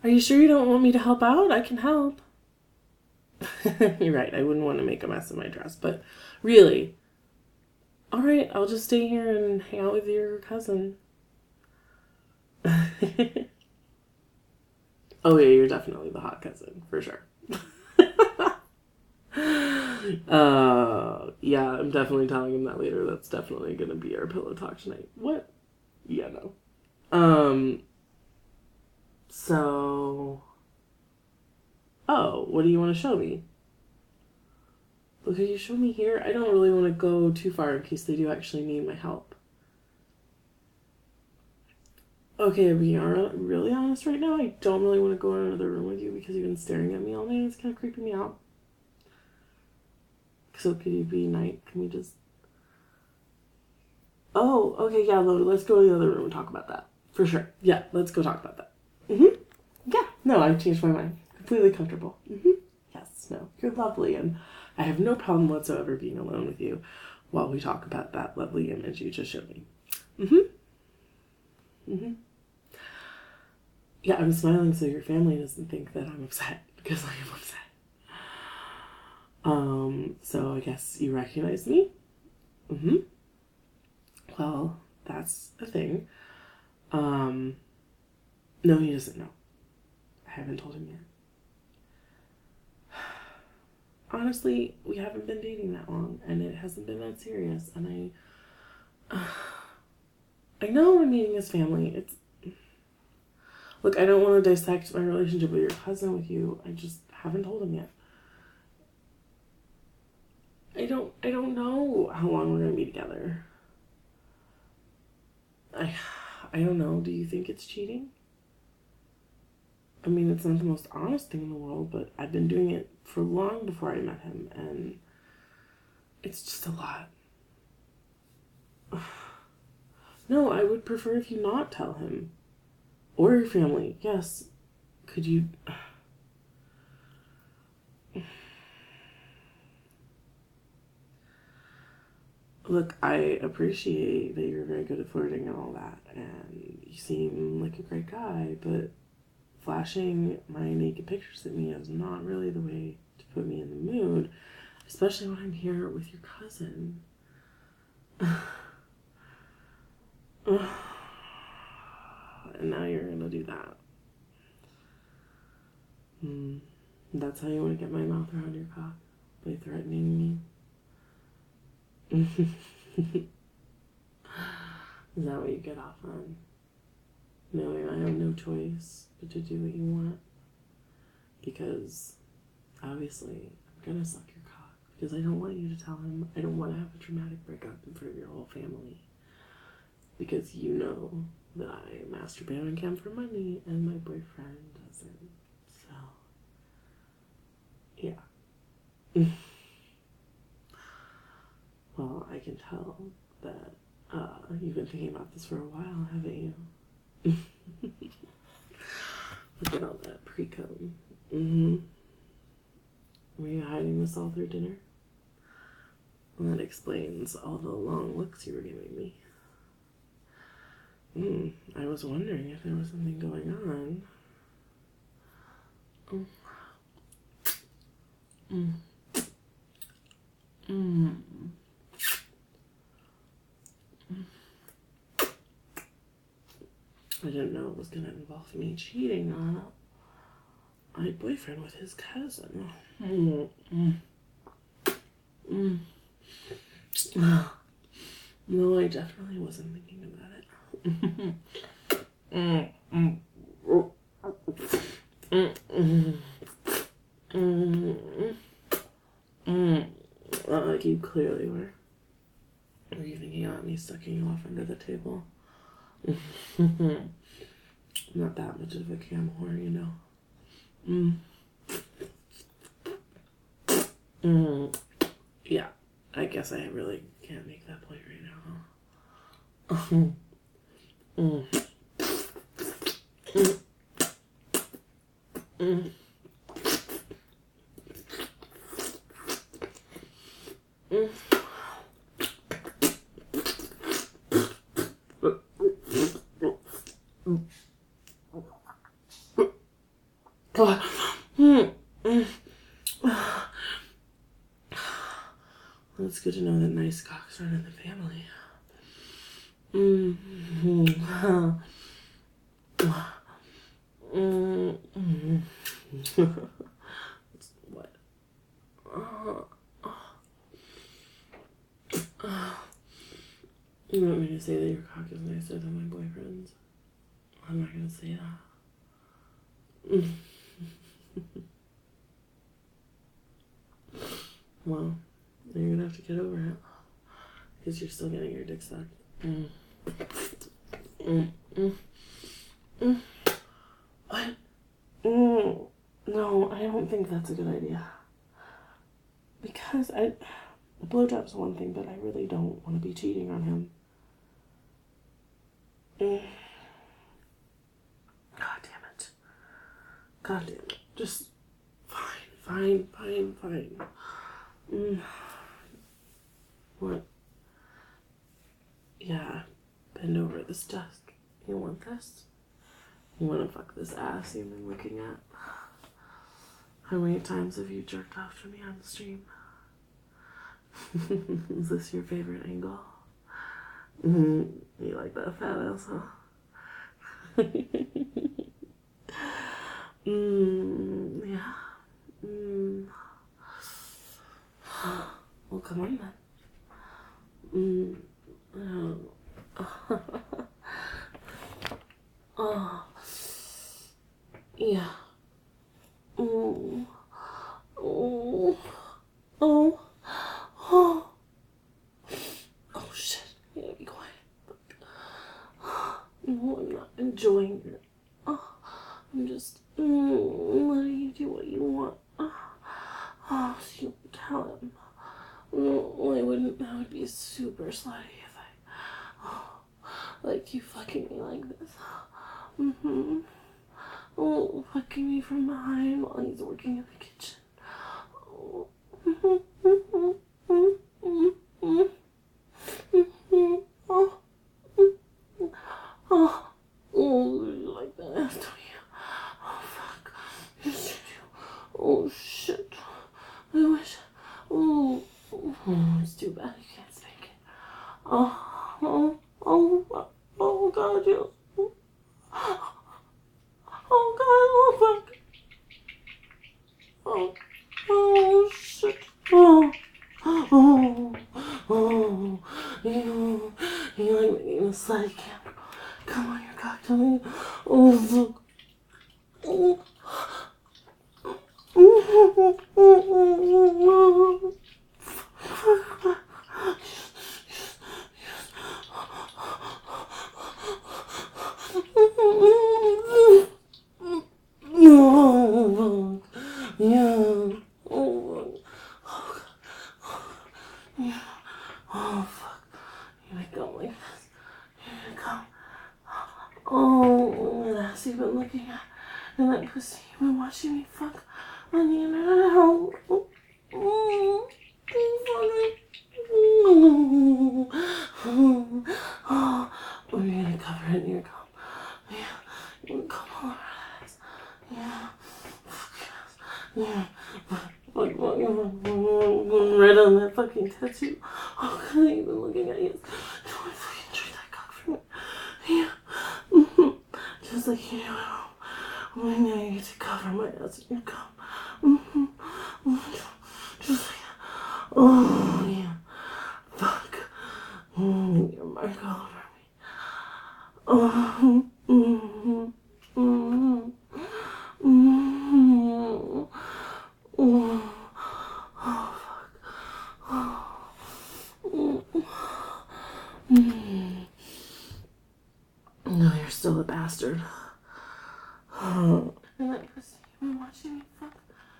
Are you sure you don't want me to help out? I can help. You're right. I wouldn't want to make a mess of my dress, but really, all right, I'll just stay here and hang out with your cousin. Oh yeah, you're definitely the hot cousin for sure. Yeah, I'm definitely telling him that later. That's definitely gonna be our pillow talk tonight. What? Yeah, no. So, oh, what do you want to show me? Well, could you show me here? I don't really want to go too far in case they do actually need my help. Okay, we are really honest right now. I don't really want to go in another room with you because you've been staring at me all night. It's kind of creeping me out. So could you be nice? Can we just... Oh, okay, yeah, Loda, let's go to the other room and talk about that. For sure. Yeah, let's go talk about that. Yeah, no, I've changed my mind. Completely comfortable. Yes, no, you're lovely, and I have no problem whatsoever being alone with you while we talk about that lovely image you just showed me. Yeah, I'm smiling so your family doesn't think that I'm upset because I am upset. So I guess you recognize me? Well, that's a thing. No, he doesn't know. I haven't told him yet. Honestly, we haven't been dating that long, and it hasn't been that serious. And I know I'm meeting his family. It's look, I don't want to dissect my relationship with your cousin with you. I just haven't told him yet. I don't know how long we're gonna be together. I I don't know. Do you think it's cheating? I mean, it's not the most honest thing in the world, but I've been doing it for long before I met him, and it's just a lot. No, I would prefer if you not tell him. Or your family. Yes. Could you... Look, I appreciate that you're very good at flirting and all that, and you seem like a great guy, but flashing my naked pictures at me is not really the way to put me in the mood, especially when I'm here with your cousin. And now you're gonna do that. That's how you want to get my mouth around your cock? By threatening me? Is that what you get off on? Knowing I have no choice but to do what you want? Because obviously I'm gonna suck your cock because I don't want you to tell him. I don't want to have a traumatic breakup in front of your whole family. Because you know that I masturbate on cam for money and my boyfriend doesn't. So, yeah. Well, I can tell that you've been thinking about this for a while, haven't you? Look at all that pre-cum. Were you hiding this all through dinner? Well, that explains all the long looks you were giving me. I was wondering if there was something going on. I didn't know it was going to involve me cheating on my boyfriend with his cousin. No, I definitely wasn't thinking about it. Like you clearly were. Were you thinking about me sucking you off under the table? Not that much of a cam whore, you know. Yeah, I guess I really can't make that point right now. It's good to know that nice cocks run in the family. What? You want me to say that your cock is nicer than my boyfriend's? I'm not gonna say that. Well, you're gonna have to get over it. Because you're still getting your dick sucked. What? No, I don't think that's a good idea. Because the blowjob's one thing, but I really don't want to be cheating on him. God damn it. God damn it. Just fine. What? Yeah, bend over this desk. You want this? You want to fuck this ass you've been looking at? How many times have you jerked off to me on the stream? Is this your favorite angle? You like that fat ass, huh? Yeah. Well, come on then. Oh. Yeah. Oh. Oh shit. I gotta be quiet. No, I'm not enjoying it. I'm just letting you do what you want. So you tell him. No, I wouldn't. That would be super slutty if like you fucking me like this. Oh, fucking me from behind while he's working in the kitchen. Oh, you like that ass, don't you? Oh, fuck. Yes, you do. Oh, shit. I wish. Oh, it's too bad you can't spank it. Oh, God, you. Oh, God, oh, fuck. Oh, shit. You like making a slutty camp. Come on, your cock to me. Oh, fuck. Oh, fuck. You make go like this. Here you come. Oh, that's you've been looking at. And that pussy you've been watching me fuck on the internet. We're gonna cover it in your cum. Yeah. You're gonna come all over that. Yeah. Yeah. Right on that fucking tattoo. Oh, God, you've been looking at you. Do you want to fucking trade that cock for me? Yeah. Just like you do at home. Right now you get to cover my ass in your cum. Just like that. Oh, yeah. Fuck. Your mark all over me. No, you're still a bastard. And that pussy, you been watching me fuck.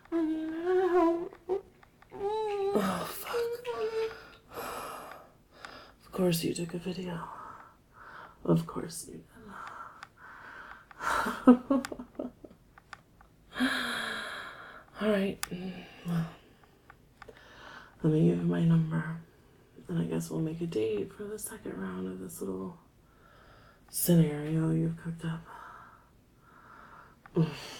Oh, fuck. Of course you took a video. Of course you did. Alright. Well, let me give you my number. And I guess we'll make a date for the second round of this little scenario you've cooked up.